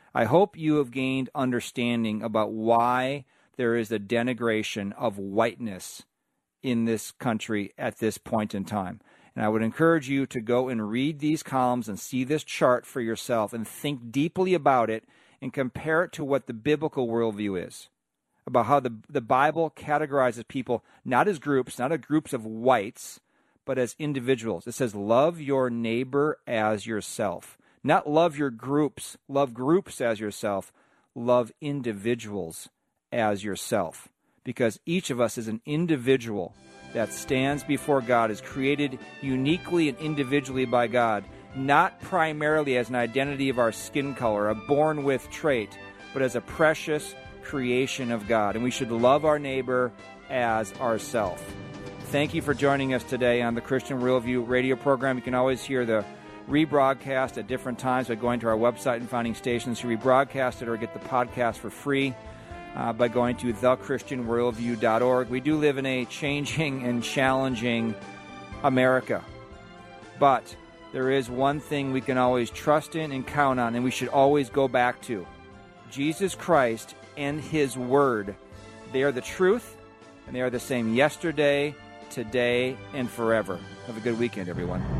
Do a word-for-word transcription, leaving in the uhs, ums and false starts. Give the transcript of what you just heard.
I hope you have gained understanding about why there is a denigration of whiteness in this country at this point in time. And I would encourage you to go and read these columns and see this chart for yourself and think deeply about it and compare it to what the biblical worldview is, about how the, the Bible categorizes people not as groups, not as groups of whites, but as individuals. It says, love your neighbor as yourself. Not love your groups, love groups as yourself, love individuals as yourself. Because each of us is an individual that stands before God, is created uniquely and individually by God, not primarily as an identity of our skin color, a born-with trait, but as a precious creation of God. And we should love our neighbor as ourself. Thank you for joining us today on the Christian Worldview radio program. You can always hear the rebroadcast at different times by going to our website and finding stations to rebroadcast it or get the podcast for free. Uh, by going to the christian worldview dot org. We do live in a changing and challenging America. But there is one thing we can always trust in and count on, and we should always go back to. Jesus Christ and His Word. They are the truth, and they are the same yesterday, today, and forever. Have a good weekend, everyone.